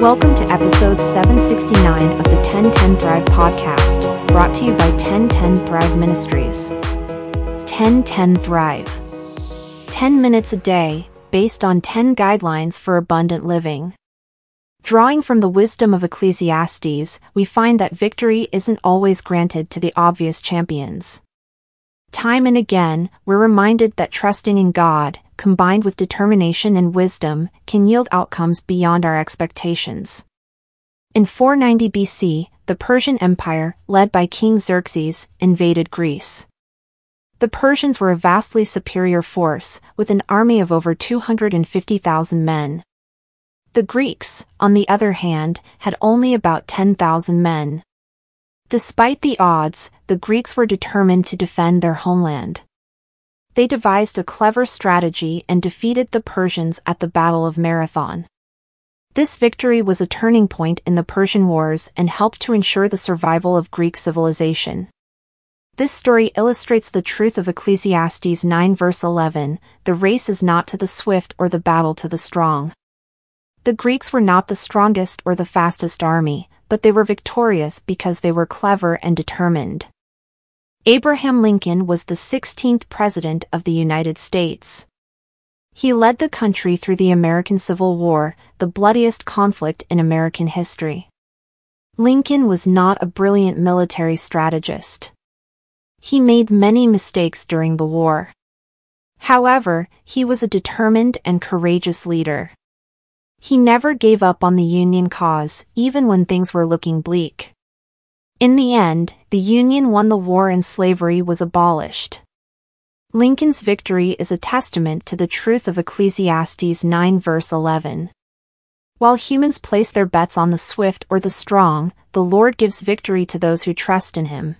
Welcome to episode 769 of the 1010 Thrive podcast, brought to you by 1010 Thrive Ministries. 1010 Thrive. 10 minutes a day, based on 10 guidelines for abundant living. Drawing from the wisdom of Ecclesiastes, we find that victory isn't always granted to the obvious champions. Time and again, we're reminded that trusting in God, combined with determination and wisdom, can yield outcomes beyond our expectations. In 490 BC, the Persian Empire, led by King Xerxes, invaded Greece. The Persians were a vastly superior force, with an army of over 250,000 men. The Greeks, on the other hand, had only about 10,000 men. Despite the odds, the Greeks were determined to defend their homeland. They devised a clever strategy and defeated the Persians at the Battle of Marathon. This victory was a turning point in the Persian Wars and helped to ensure the survival of Greek civilization. This story illustrates the truth of Ecclesiastes 9 verse 11, "The race is not to the swift or the battle to the strong." The Greeks were not the strongest or the fastest army, but they were victorious because they were clever and determined. Abraham Lincoln was the 16th President of the United States. He led the country through the American Civil War, the bloodiest conflict in American history. Lincoln was not a brilliant military strategist. He made many mistakes during the war. However, he was a determined and courageous leader. He never gave up on the Union cause, even when things were looking bleak. In the end, the Union won the war and slavery was abolished. Lincoln's victory is a testament to the truth of Ecclesiastes 9 verse 11. While humans place their bets on the swift or the strong, the Lord gives victory to those who trust in Him.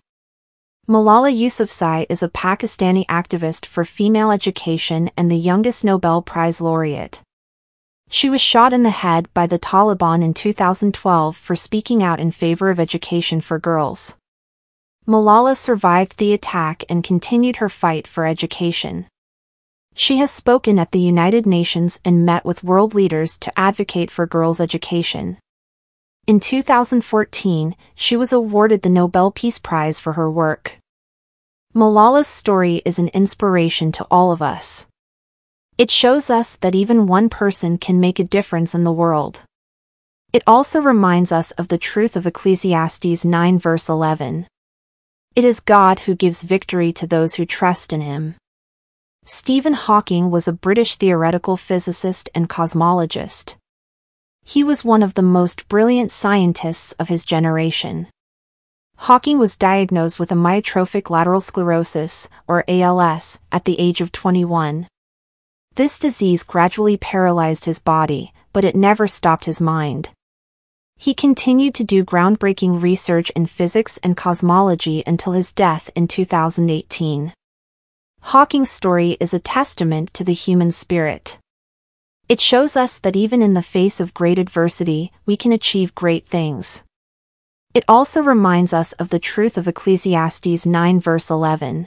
Malala Yousafzai is a Pakistani activist for female education and the youngest Nobel Prize laureate. She was shot in the head by the Taliban in 2012 for speaking out in favor of education for girls. Malala survived the attack and continued her fight for education. She has spoken at the United Nations and met with world leaders to advocate for girls' education. In 2014, she was awarded the Nobel Peace Prize for her work. Malala's story is an inspiration to all of us. It shows us that even one person can make a difference in the world. It also reminds us of the truth of Ecclesiastes 9 verse 11. It is God who gives victory to those who trust in Him. Stephen Hawking was a British theoretical physicist and cosmologist. He was one of the most brilliant scientists of his generation. Hawking was diagnosed with amyotrophic lateral sclerosis, or ALS, at the age of 21. This disease gradually paralyzed his body, but it never stopped his mind. He continued to do groundbreaking research in physics and cosmology until his death in 2018. Hawking's story is a testament to the human spirit. It shows us that even in the face of great adversity, we can achieve great things. It also reminds us of the truth of Ecclesiastes 9 verse 11.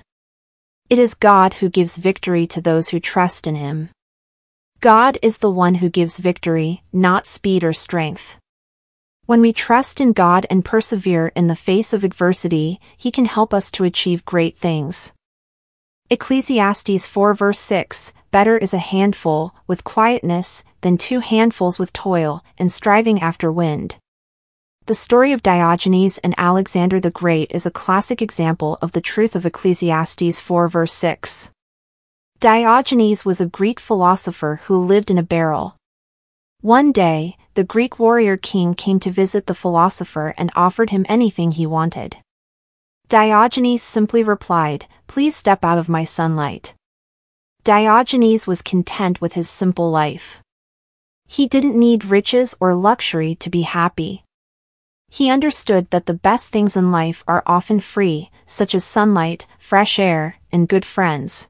It is God who gives victory to those who trust in Him. God is the one who gives victory, not speed or strength. When we trust in God and persevere in the face of adversity, He can help us to achieve great things. Ecclesiastes 4 verse 6, "Better is a handful with quietness than 2 handfuls with toil and striving after wind." The story of Diogenes and Alexander the Great is a classic example of the truth of Ecclesiastes 4 verse 6. Diogenes was a Greek philosopher who lived in a barrel. One day, the Greek warrior king came to visit the philosopher and offered him anything he wanted. Diogenes simply replied, "Please step out of my sunlight." Diogenes was content with his simple life. He didn't need riches or luxury to be happy. He understood that the best things in life are often free, such as sunlight, fresh air, and good friends.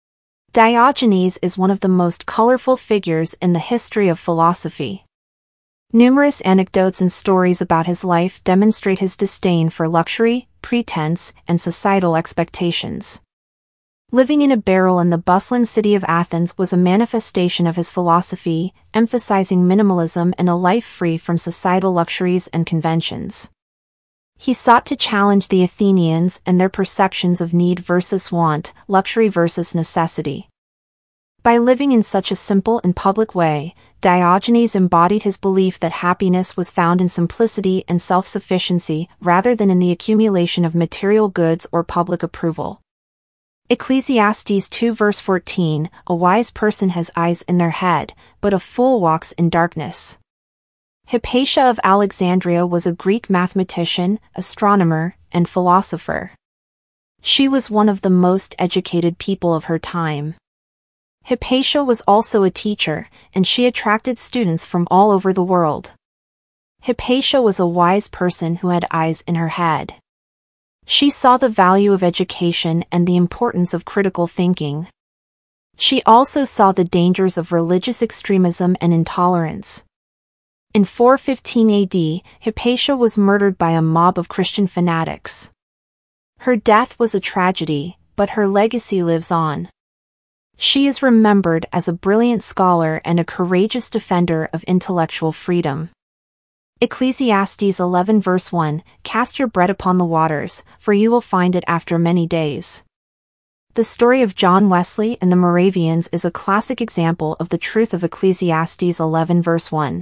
Diogenes is one of the most colorful figures in the history of philosophy. Numerous anecdotes and stories about his life demonstrate his disdain for luxury, pretense, and societal expectations. Living in a barrel in the bustling city of Athens was a manifestation of his philosophy, emphasizing minimalism and a life free from societal luxuries and conventions. He sought to challenge the Athenians and their perceptions of need versus want, luxury versus necessity. By living in such a simple and public way, Diogenes embodied his belief that happiness was found in simplicity and self-sufficiency rather than in the accumulation of material goods or public approval. Ecclesiastes 2 verse 14, a wise person has eyes in their head, but a fool walks in darkness. Hypatia of Alexandria was a Greek mathematician, astronomer, and philosopher. She was one of the most educated people of her time. Hypatia was also a teacher, and she attracted students from all over the world. Hypatia was a wise person who had eyes in her head. She saw the value of education and the importance of critical thinking. She also saw the dangers of religious extremism and intolerance. In 415 AD, Hypatia was murdered by a mob of Christian fanatics. Her death was a tragedy, but her legacy lives on. She is remembered as a brilliant scholar and a courageous defender of intellectual freedom. Ecclesiastes 11 verse 1, cast your bread upon the waters, for you will find it after many days. The story of John Wesley and the Moravians is a classic example of the truth of Ecclesiastes 11 verse 1.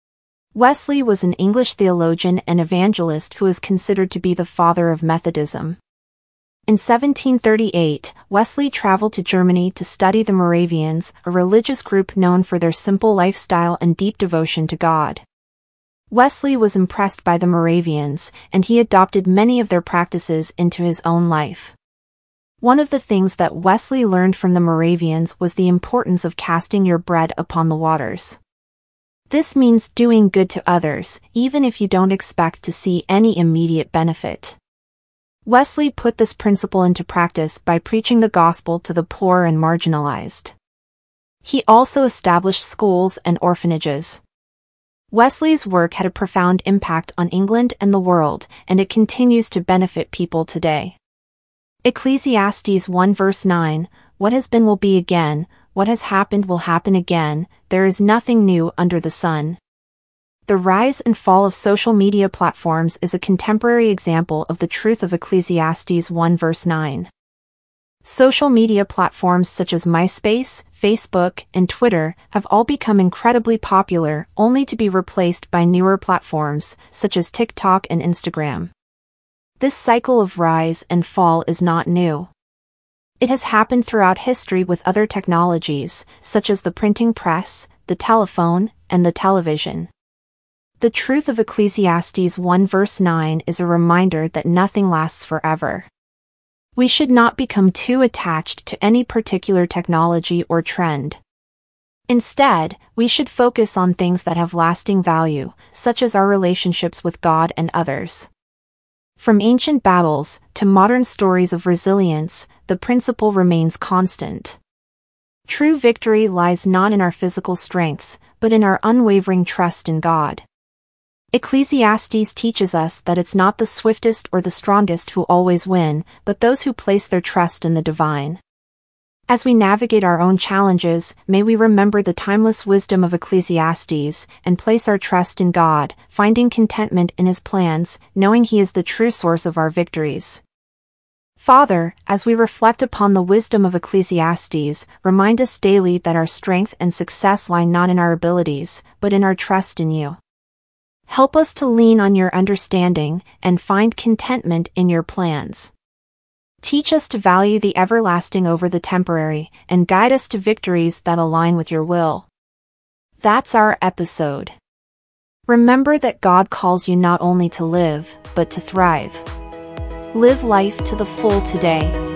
Wesley was an English theologian and evangelist who is considered to be the father of Methodism. In 1738, Wesley traveled to Germany to study the Moravians, a religious group known for their simple lifestyle and deep devotion to God. Wesley was impressed by the Moravians, and he adopted many of their practices into his own life. One of the things that Wesley learned from the Moravians was the importance of casting your bread upon the waters. This means doing good to others, even if you don't expect to see any immediate benefit. Wesley put this principle into practice by preaching the gospel to the poor and marginalized. He also established schools and orphanages. Wesley's work had a profound impact on England and the world, and it continues to benefit people today. Ecclesiastes 1 verse 9, what has been will be again, what has happened will happen again, there is nothing new under the sun. The rise and fall of social media platforms is a contemporary example of the truth of Ecclesiastes 1 verse 9. Social media platforms such as MySpace, Facebook, and Twitter have all become incredibly popular, only to be replaced by newer platforms, such as TikTok and Instagram. This cycle of rise and fall is not new. It has happened throughout history with other technologies, such as the printing press, the telephone, and the television. The truth of Ecclesiastes 1 verse 9 is a reminder that nothing lasts forever. We should not become too attached to any particular technology or trend. Instead, we should focus on things that have lasting value, such as our relationships with God and others. From ancient battles to modern stories of resilience, the principle remains constant. True victory lies not in our physical strengths, but in our unwavering trust in God. Ecclesiastes teaches us that it's not the swiftest or the strongest who always win, but those who place their trust in the divine. As we navigate our own challenges, may we remember the timeless wisdom of Ecclesiastes, and place our trust in God, finding contentment in His plans, knowing He is the true source of our victories. Father, as we reflect upon the wisdom of Ecclesiastes, remind us daily that our strength and success lie not in our abilities, but in our trust in You. Help us to lean on Your understanding, and find contentment in Your plans. Teach us to value the everlasting over the temporary, and guide us to victories that align with Your will. That's our episode. Remember that God calls you not only to live, but to thrive. Live life to the full today.